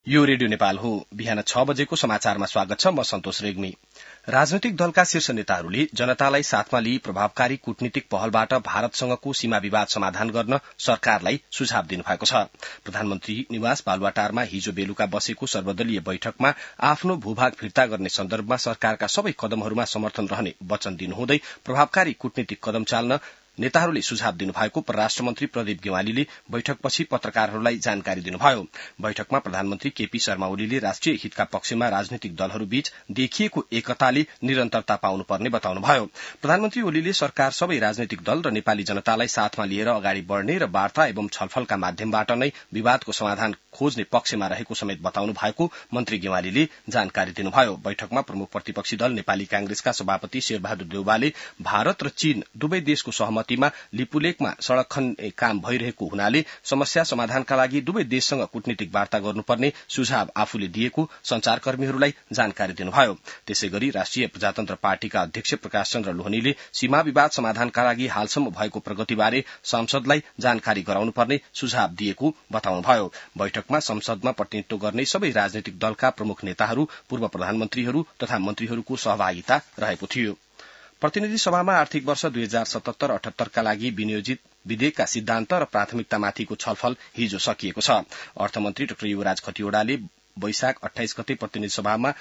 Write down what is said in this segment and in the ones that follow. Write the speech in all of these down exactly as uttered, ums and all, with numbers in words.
यो रेडियो नेपाल हो। बिहान छ बजेको समाचारमा स्वागत छ। म सन्तोष रेग्मी। राजनैतिक दलका शीर्ष नेताहरूले जनतालाई साथमा लिई प्रभावकारी कूटनीतिक पहलबाट भारतसँगको सीमा विवाद समाधान गर्न सरकारलाई सुझाव दिनुभएको छ। प्रधानमन्त्री निवास बालुवाटारमा हिजो बेलुका बसेको सर्वदलीय बैठकमा आफ्नो भूभाग फिर्ता गर्ने सन्दर्भमा सरकारका सबै कदमहरूमा समर्थन रहने वचन दिनुहुँदै प्रभावकारी कूटनीतिक कदम चाल्न नेताहरूले सुझाव दिनुभएको परराष्ट्र मन्त्री प्रदीप गेवालीले बैठकपछि पत्रकारहरूलाई जानकारी दिनुभयो। बैठकमा प्रधानमन्त्री केपी शर्मा ओलीले राष्ट्रिय हितका पक्षमा राजनीतिक दलहरूबीच देखिएको एकताले निरन्तरता पाउनुपर्ने बताउनुभयो। प्रधानमन्त्री ओलीले सरकार सबै राजनैतिक दल र नेपाली जनतालाई साथमा लिएर अगाडि बढ़ने र वार्ता एवं छलफलका माध्यमबाट नै विवादको समाधान खोज्ने पक्षमा रहेको समेत बताउनु भएको मन्त्री गेवालीले जानकारी दिनुभयो। बैठकमा प्रमुख प्रतिपक्षी दल नेपाली कांग्रेसका सभापति शेरबहादुर देउवाले भारत र चीन दुवै देशको सहमतिमा लिपुलेकमा सड़क खन्ने काम भइरहेको हुनाले समस्या समाधानका लागि दुवै देशसँग कूटनीतिक वार्ता गर्नुपर्ने सुझाव आफूले दिएको संचारकर्मीहरूलाई जानकारी दिनुभयो। त्यसैगरी राष्ट्रिय प्रजातन्त्र पार्टीका अध्यक्ष प्रकाश चन्द्र लोहनीले सीमा विवाद समाधानका लागि हालसम्म भएको प्रगतिबारे संसदलाई जानकारी गराउनुपर्ने सुझाव दिएको बताउनुभयो। बैठकमा संसदमा प्रतिनिधित्व गर्ने सबै राजनैतिक दलका प्रमुख नेताहरू, पूर्व प्रधानमन्त्रीहरू तथा मन्त्रीहरूको सहभागिता रहेको थियो। प्रतिनिधि सभामा आर्थिक वर्ष दुई हजार सतहत्तर अठहत्तरका लागि विनियोजित विधेयकका सिद्धान्त र प्राथमिकतामाथिको छलफल हिजो सकिएको छ। अर्थमन्त्री डाक्टर युवराज खतिवड़ाले वैशाख अठाइस गते प्रतिनिधि सभामा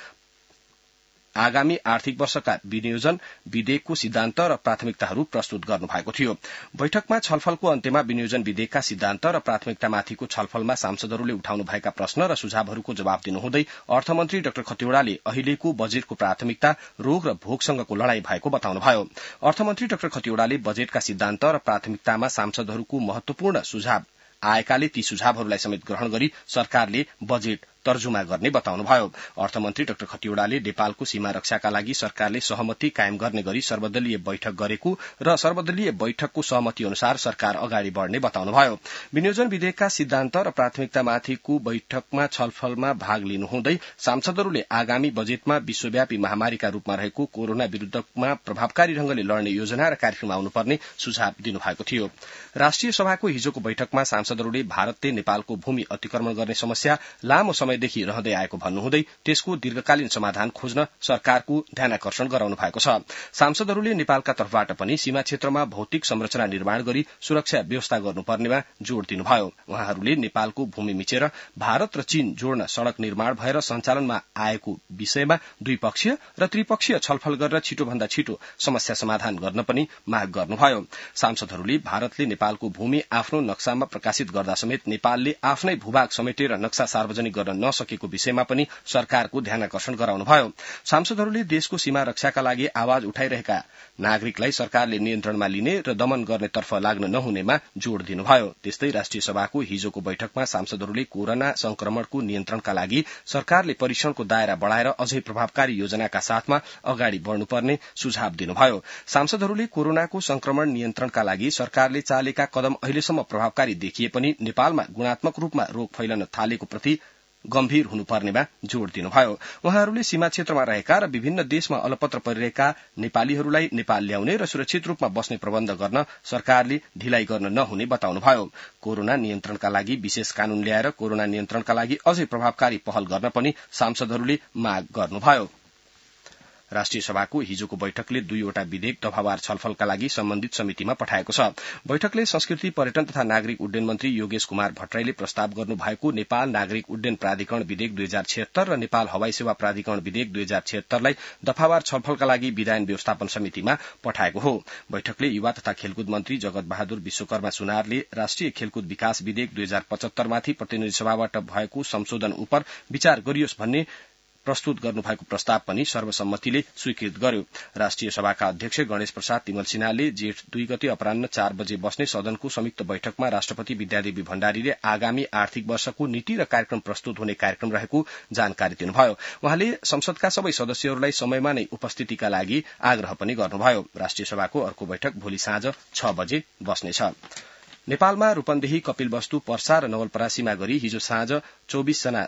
आगामी आर्थिक वर्षका विनियोजन विधेयकको सिद्धान्त र प्राथमिकताहरू प्रस्तुत गर्नुभएको थियो। बैठकमा छलफलको अन्त्यमा विनियोजन विधेयकका सिद्धान्त र प्राथमिकतामाथिको छलफलमा सांसदहरूले उठाउनु भएका प्रश्न र सुझावहरूको जवाब दिनुहुँदै अर्थमन्त्री डाक्टर खतिवड़ाले अहिलेको बजेटको प्राथमिकता रोग र भोगसँगको लड़ाई भएको बताउनुभयो। अर्थमन्त्री डाक्टर खतिवड़ाले बजेटका सिद्धान्त र प्राथमिकतामा सांसदहरूको महत्वपूर्ण सुझाव आएकाले ती सुझावहरूलाई समेत ग्रहण गरी सरकारले बजेट तर्जुमा गर्ने बताउनुभयो। अर्थमन्त्री डाक्टर खतिवड़ाले नेपालको सीमा रक्षाका लागि सरकारले सहमति कायम गर्ने गरी सर्वदलीय बैठक गरेको र सर्वदलीय बैठकको सहमति अनुसार सरकार अगाडि बढ़ने बताउनुभयो। विनियोजन विधेयकका सिद्धान्त र प्राथमिकतामाथिको बैठकमा छलफलमा भाग लिनुहुँदै सांसदहरूले आगामी बजेटमा विश्वव्यापी महामारीका रूपमा रहेको कोरोना विरूद्धमा प्रभावकारी ढंगले लड्ने योजना र कार्यक्रम आउनुपर्ने सुझाव दिनुभएको थियो। राष्ट्रिय सभाको हिजोको बैठकमा सांसदहरूले भारतले नेपालको भूमि अतिक्रमण गर्ने समस्या लामो समयदेखि रहँदै आएको भन्नुहुँदै त्यसको दीर्घकालीन समाधान खोज्न सरकारको ध्यानाकर्षण गराउनु भएको छ। सांसदहरूले नेपालका तर्फबाट पनि सीमा क्षेत्रमा भौतिक संरचना निर्माण गरी सुरक्षा व्यवस्था गर्नुपर्नेमा जोड़ दिनुभयो। उहाँहरूले नेपालको भूमि मिचेर भारत र चीन जोड्न सड़क निर्माण भएर सञ्चालनमा आएको विषयमा द्विपक्षीय र त्रिपक्षीय छलफल गरेर छिटोभन्दा छिटो समस्या समाधान गर्न पनि माग गर्नुभयो। सांसदहरूले भारतले नेपालको भूमि आफ्नो नक्सामा प्रकाशित गर्दा समेत नेपालले आफ्नै भूभाग समेटेर नक्सा सार्वजनिक गर्न नसकेको विषयमा पनि सरकारको ध्यानाकर्षण गराउनुभयो। सांसदहरूले देशको सीमा रक्षाका लागि आवाज उठाइरहेका नागरिकलाई सरकारले नियन्त्रणमा लिने र दमन गर्नेतर्फ लाग्न नहुनेमा जोड़ दिनुभयो। त्यस्तै राष्ट्रिय सभाको हिजोको बैठकमा सांसदहरूले कोरोना संक्रमणको नियन्त्रणका लागि सरकारले परीक्षणको दायरा बढ़ाएर अझै प्रभावकारी योजनाका साथमा अगाडि बढ़नुपर्ने सुझाव दिनुभयो। सांसदहरूले कोरोनाको संक्रमण नियन्त्रणका लागि सरकारले चालेका कदम अहिलेसम्म प्रभावकारी देखिए पनि नेपालमा गुणात्मक रूपमा रोग फैलन थालेको प्रति गम्भीर हुनुपर्नेमा जोड़ दिनुभयो। उहाँहरूले सीमा क्षेत्रमा रहेका र विभिन्न देशमा अलपत्र परिरहेका नेपालीहरूलाई नेपाल ल्याउने र सुरक्षित रूपमा बस्ने प्रबन्ध गर्न सरकारले ढिलाइ गर्न नहुने बताउनुभयो। कोरोना नियन्त्रणका लागि विशेष कानून ल्याएर कोरोना नियन्त्रणका लागि अझै प्रभावकारी पहल गर्न पनि सांसदहरूले माग गर्नुभयो। राष्ट्रिय सभाको हिजोको बैठकले दुईवटा विधेयक दफावार छलफलका लागि सम्बन्धित समितिमा पठाएको छ। बैठकले संस्कृति पर्यटन तथा नागरिक उड्डयन मन्त्री योगेश कुमार भट्टराईले प्रस्ताव गर्नु भएको नेपाल नागरिक उड्डयन प्राधिकरण विधेयक दुई हजार छिहत्तर र नेपाल हवाई सेवा प्राधिकरण विधेयक दुई हजार छिहत्तरलाई दफावार छलफलका लागि विधायन व्यवस्थापन समितिमा पठाएको हो। बैठकले युवा तथा खेलकुद मन्त्री जगत बहादुर विश्वकर्मा सुनारले राष्ट्रिय खेलकुद विकास विधेयक दुई हजार पचहत्तरमाथि प्रतिनिधि सभाबाट भएको संशोधन उप विचार गरियोस् भन्ने प्रस्तुत गर्नुभएको प्रस्ताव पनि सर्वसम्मतिले स्वीकृत गर्यो। राष्ट्रिय सभाका अध्यक्ष गणेश प्रसाद तिमल सिन्हाले जेठ दुई गते अपराह्न चार बजे बस्ने सदनको संयुक्त बैठकमा राष्ट्रपति विद्यादेवी भण्डारीले आगामी आर्थिक वर्षको नीति र कार्यक्रम प्रस्तुत हुने कार्यक्रम रहेको जानकारी दिनुभयो। उहाँले संसदका सबै सदस्यहरूलाई समयमा नै उपस्थितिका लागि आग्रह पनि गर्नुभयो। राष्ट्रिय सभाको अर्को बैठक भोलि साँझ छ बजे बस्नेछ। नेपालमा रूपन्देही, कपिलवस्तु, पर्सा र नवलपरासीमा गरी हिजो साँझ चौबीस जना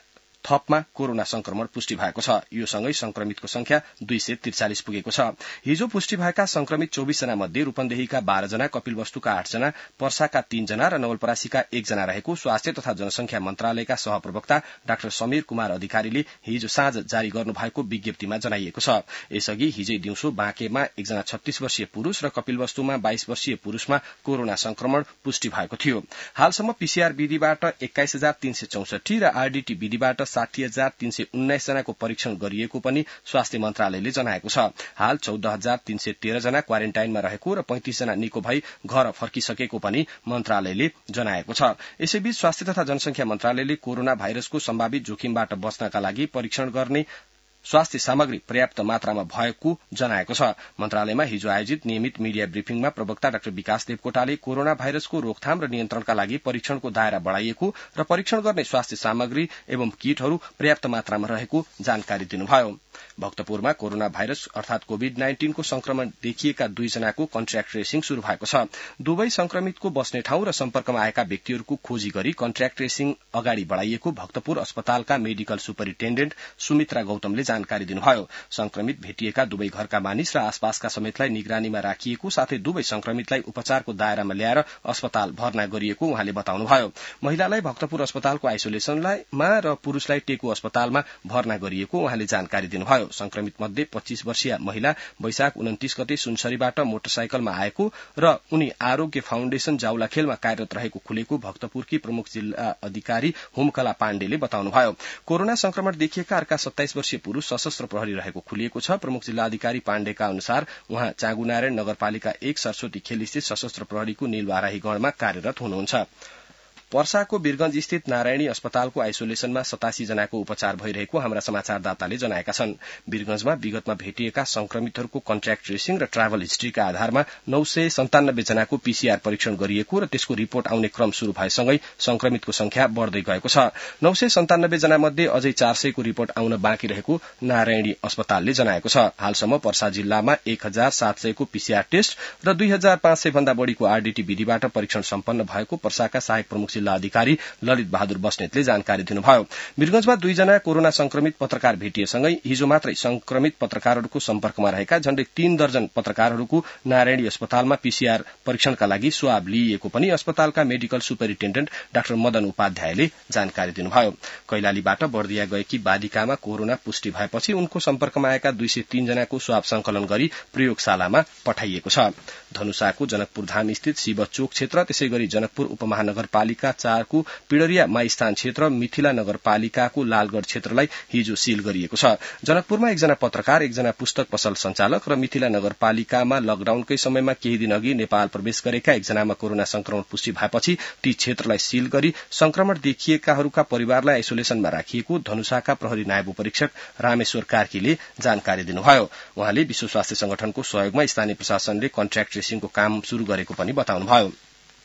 थपमा कोरोना संक्रमण पुष्टि भएको छ। यो सँगै संक्रमितको संख्या दुई सय त्रिचालिस पुगेको छ। हिजो पुष्टि भएका संक्रमित चौबिस जना मध्ये रूपन्देहीका बाह्र जना, कपिलवस्तुका आठ जना, पर्साका तीन जना र नवलपरासीका एक जना रहेको स्वास्थ्य तथा जनसंख्या मन्त्रालयका सहप्रवक्ता डाक्टर समीर कुमार अधिकारीले हिजो साँझ जारी गर्नुभएको विज्ञप्तिमा जनाइएको छ। यसअघि हिजै दिउँसो बाँकेमा एकजना छत्तीस वर्षीय पुरूष र कपिलवस्तुमा बाइस वर्षीय पुरूषमा कोरोना संक्रमण पुष्टि भएको थियो। हालसम्म पीसीआर विधिबाट एक्काइस हजार तीन सय चौसठी र आरडीटी विधिबाट साठी हजार तीन सय उन्नाइस जनाको परीक्षण गरिएको पनि स्वास्थ्य मन्त्रालयले जनाएको छ। हाल चौध हजार तीन सय तेह्र जना क्वारेन्टाइनमा रहेको र पैंतिस जना निको भई घर फर्किसकेको पनि मन्त्रालयले जनाएको छ। यसैबीच स्वास्थ्य तथा जनसंख्या मन्त्रालयले कोरोना भाइरसको सम्भावित जोखिमबाट बच्नका लागि परीक्षण गर्ने स्वास्थ्य सामग्री पर्याप्त मात्रामा भएको जनाएको छ। मन्त्रालयमा हिजो आयोजित नियमित मीडिया ब्रिफिङमा प्रवक्ता डाक्टर विकास देवकोटाले कोरोना भाइरसको रोकथाम र नियन्त्रणका लागि परीक्षणको दायरा बढ़ाइएको र परीक्षण गर्ने स्वास्थ्य सामग्री एवं किटहरू पर्याप्त मात्रामा रहेको जानकारी दिनुभयो। भक्तपुरमा कोरोना भाइरस अर्थात कोविड नाइन्टीन को संक्रमण देखिएका दुईजनाको कन्ट्र्याक्ट ट्रेसिङ शुरू भएको छ। दुवै संक्रमितको बस्ने ठाउँ र सम्पर्कमा आएका व्यक्तिहरूको खोजी गरी कन्ट्र्याक्ट ट्रेसिङ अगाडि बढ़ाइएको भक्तपुर अस्पतालका मेडिकल सुपरिन्टेण्डेन्ट सुमित्रा गौतमले जानकारी दिनुभयो। संक्रमित भेटिएका दुवै घरका मानिस र आसपासका समेतलाई निगरानीमा राखिएको साथै दुवै संक्रमितलाई उपचारको दायरामा ल्याएर अस्पताल भर्ना गरिएको उहाँले बताउनुभयो। महिलालाई भक्तपुर अस्पतालको आइसोलेसनमा र पुरूषलाई टेकु अस्पतालमा भर्ना गरिएको उहाँले जानकारी दिनुभयो। संक्रमित मध्ये पच्चीस वर्षीय महिला वैशाख उन्तीस गते सुनसरीबाट मोटरसाइकलमा आएको र उनी आरोग्य फाउन्डेशन जाउलाखेलमा कार्यरत रहेको खुलेको भक्तपुरकी प्रमुख जिल्ला अधिकारी होमकला पाण्डेले बताउनुभयो। कोरोना संक्रमण देखिएका अर्का सत्ताइस वर्षीय पुरूष सशस्त्र प्रहरी रहेको खुलिएको छ। प्रमुख जिल्ला अधिकारी पाण्डेका अनुसार उहाँ चाँगुनारायण नगरपालिका एक सरस्वती खेल स्थित सशस्त्र प्रहरीको नीलबाराही गणमा कार्यरत हुनुहुन्छ। पर्साको वीरगंज स्थित नारायणी अस्पतालको आइसोलेसनमा सतासी जनाको उपचार भइरहेको हाम्रा समाचारदाताले जनाएका छन्। वीरगंजमा विगतमा भेटिएका संक्रमितहरूको कन्ट्र्याक्ट ट्रेसिङ र ट्राभल हिस्ट्रीका आधारमा नौ सय सन्तानब्बे जनाको पीसीआर परीक्षण गरिएको र त्यसको रिपोर्ट आउने क्रम शुरू भएसँगै संक्रमितको संख्या बढ़दै गएको छ। नौ सय सन्तानब्बे जना मध्ये अझै चार सय को रिपोर्ट आउन बाँकी रहेको नारायणी अस्पतालले जनाएको छ। हालसम्म पर्सा जिल्लामा एक हजार सात सय को पीसीआर टेस्ट र दुई हजार पाँच सय भन्दा बढ़ीको आरडीटी विधिबाट परीक्षण सम्पन्न भएको पर्साका सहायक प्रमुख जिल्ला अधिकारी ललित बहादुर बस्नेतले जानकारी दिनुभयो। वीरगंजमा दुईजना कोरोना संक्रमित पत्रकार भेटिएसँगै हिजो मात्रै संक्रमित पत्रकारहरूको सम्पर्कमा रहेका झण्डै तीन दर्जन पत्रकारहरूको नारायणी अस्पतालमा पीसीआर परीक्षणका लागि स्वाब लिइएको पनि अस्पतालका मेडिकल सुपरिन्टेण्डेन्ट डाक्टर मदन उपाध्यायले जानकारी दिनुभयो। कैलालीबाट बर्दिया गएकी बालिकामा कोरोना पुष्टि भएपछि उनको सम्पर्कमा आएका दुई सय तीन जनाको स्वाब संकलन गरी प्रयोगशालामा पठाइएको छ। धनुषाको जनकपुर धाम स्थित शिव चोक क्षेत्र, त्यसै गरी जनकपुर उपमहानगरपालिका चारको पिडरिया माईस्थान क्षेत्र, मिथिला नगरपालिकाको लालगढ़ क्षेत्रलाई हिजो सील गरिएको छ। जनकपुरमा एकजना पत्रकार, एकजना पुस्तक पसल संचालक र मिथिला नगरपालिकामा लकडाउनकै समयमा केही दिन अघि नेपाल प्रवेश गरेका एकजनामा कोरोना संक्रमण पुष्टि भएपछि ती क्षेत्रलाई सील गरी संक्रमण देखिएकाहरूका परिवारलाई आइसोलेसनमा राखिएको धनुषाका प्रहरी नायब उपरीक्षक रामेश्वर कार्कीले जानकारी दिनुभयो। उहाँले विश्व स्वास्थ्य संगठनको सहयोगमा स्थानीय प्रशासनले कन्ट्र्याक्ट ट्रेसिङको काम शुरू गरेको पनि बताउनुभयो।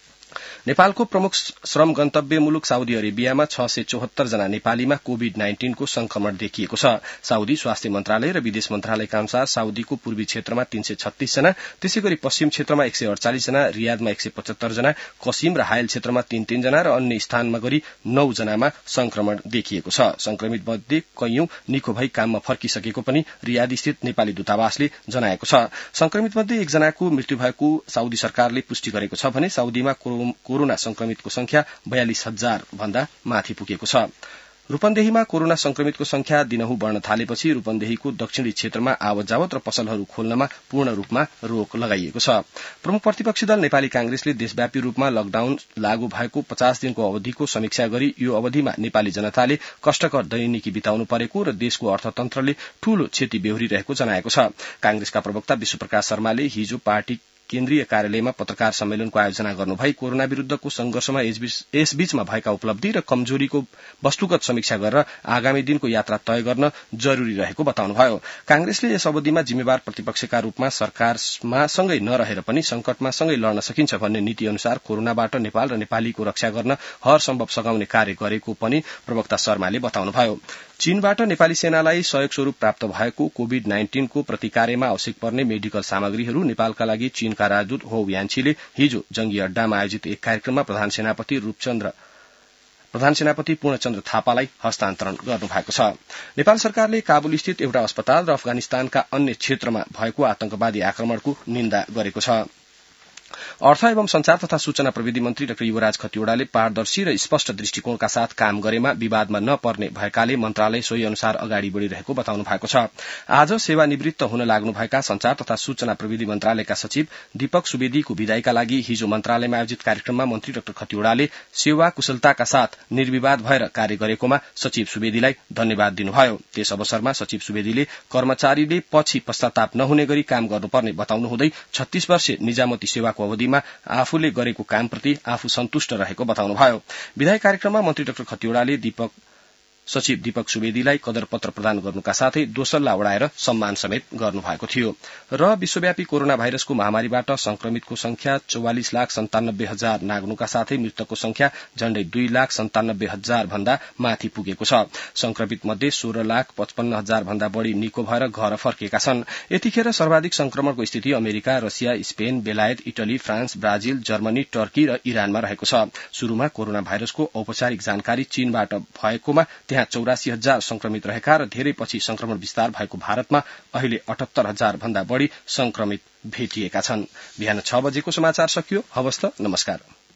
नेपालको प्रमुख श्रम गन्तव्य मुलुक साउदी अरेबियामा छ सय चौहत्तर जना नेपालीमा कोविड नाइन्टीन को संक्रमण देखिएको छ। साउदी स्वास्थ्य मन्त्रालय र विदेश मन्त्रालयका अनुसार साउदीको पूर्वी क्षेत्रमा तीन सय छत्तीस जना, त्यसै गरी पश्चिम क्षेत्रमा एक सय अड़चालिस जना, रियादमा एक सय पचहत्तर जना, कसिम र हायल क्षेत्रमा तीन तीन जना र अन्य स्थानमा गरी नौ जनामा संक्रमण देखिएको छ। संक्रमित मध्ये कैयौं निको भई काममा फर्किसकेको पनि रियाद स्थित नेपाली दूतावासले जनाएको छ। संक्रमित मध्ये एकजनाको मृत्यु भएको साउदी सरकारले पुष्टि गरेको छ भने साउदीमा कोरोना संक्रमितको संख्या बयालिस हजार भन्दा माथि पुगेको छ। रूपन्देहीमा कोरोना संक्रमितको संख्या दिनहु बढ़न थालेपछि रूपन्देहीको दक्षिणी क्षेत्रमा आवत जावत र पसलहरू खोल्नमा पूर्ण रूपमा रोक लगाइएको छ। प्रमुख प्रतिपक्षी दल नेपाली कांग्रेसले देशव्यापी रूपमा लकडाउन लागू भएको पचास दिनको अवधिको समीक्षा गरी यो अवधिमा नेपाली जनताले कष्टकर दैनिकी बिताउनु परेको र देशको अर्थतन्त्रले ठूलो क्षति बेहोरिरहेको जनाएको छ। कांग्रेसका प्रवक्ता विश्वप्रकाश शर्माले हिजो पार्टी केन्द्रीय कार्यालयमा पत्रकार सम्मेलनको आयोजना गर्नुभई कोरोना विरूद्धको संघर्षमा यसबीचमा भएका उपलब्धि र कमजोरीको वस्तुगत समीक्षा गरेर आगामी दिनको यात्रा तय गर्न जरूरी रहेको बताउनुभयो। कांग्रेसले यस अवधिमा जिम्मेवार प्रतिपक्षका रूपमा सरकारमा सँगै नरहेर पनि संकटमा सँगै लड्न सकिन्छ भन्ने नीति अनुसार कोरोनाबाट नेपाल र नेपालीको रक्षा गर्न हर सम्भव सघाउने कार्य गरेको पनि प्रवक्ता शर्माले बताउनुभयो। चीनबाट नेपाली सेनालाई सहयोग स्वरूप प्राप्त भएको कोविड नाइन्टीन को प्रतिकार्यमा आवश्यक पर्ने मेडिकल सामग्रीहरू नेपालका लागि चीनका राजदूत हो यान्छीले हिजो जंगी अड्डामा आयोजित एक कार्यक्रममा प्रधान सेनापति रूपचन्द्र प्रधान सेनापति पूर्णचन्द्र थापालाई हस्तान्तरण गर्नुभएको छ। नेपाल सरकारले काबुल स्थित एउटा अस्पताल र अफगानिस्तानका अन्य क्षेत्रमा भएको आतंकवादी आक्रमणको निन्दा गरेको छ। अर्थ एवं संचार तथा सूचना प्रविधि मन्त्री डाक्टर युवराज खतिवड़ाले पारदर्शी र स्पष्ट दृष्टिकोणका साथ काम गरेमा विवादमा नपर्ने भएकाले मन्त्रालय सोही अनुसार अगाडि बढ़िरहेको बताउनु भएको छ। आज सेवानिवृत्त हुन लाग्नुभएका संचार तथा सूचना प्रविधि मन्त्रालयका सचिव दीपक सुवेदीको विदाईका लागि हिजो मन्त्रालयमा आयोजित कार्यक्रममा मन्त्री डाक्टर खतिवड़ाले सेवा कुशलताका साथ निर्विवाद भएर कार्य गरेकोमा सचिव सुवेदीलाई धन्यवाद दिनुभयो। त्यस अवसरमा सचिव सुवेदीले कर्मचारीले पछि पश्चाताप नहुने गरी काम गर्नुपर्ने बताउनु हुँदै छत्तीस वर्षे निजामती सेवाको अवधिमा आफूले गरेको कामप्रति आफू सन्तुष्ट रहेको बताउनुभयो। विधायी कार्यक्रममा मन्त्री डाक्टर खतिवड़ाले दीपक सचिव दीपक सुवेदीलाई कदर पत्र प्रदान गर्नुका साथै दोसल्ला ओढाएर सम्मान समेत गर्नुभएको थियो। र विश्वव्यापी कोरोना भाइरसको महामारीबाट संक्रमितको संख्या चौवालिस लाख सन्तानब्बे हजार नाग्नुका साथै मृतकको संख्या झण्डै दुई लाख सन्तानब्बे हजार भन्दा माथि पुगेको छ। संक्रमित मध्ये सोह्र लाख पचपन्न हजार भन्दा बढ़ी निको भएर घर फर्केका छन्। यतिखेर सर्वाधिक संक्रमणको स्थिति अमेरिका, रसिया, स्पेन, बेलायत, Italy, France, Brazil, Germany, Turkey र इरानमा रहेको छ। शुरूमा कोरोना भाइरसको औपचारिक जानकारी चीनबाट भएकोमा त्यहाँ चौरासी हजार संक्रमित रहेका र धेरै पछि संक्रमण विस्तार भएको भारतमा अहिले अठहत्तर हजार भन्दा बढ़ी संक्रमित भेटिएका छन्। बिहान छ बजेको समाचार सकियो। हवस् त, नमस्कार।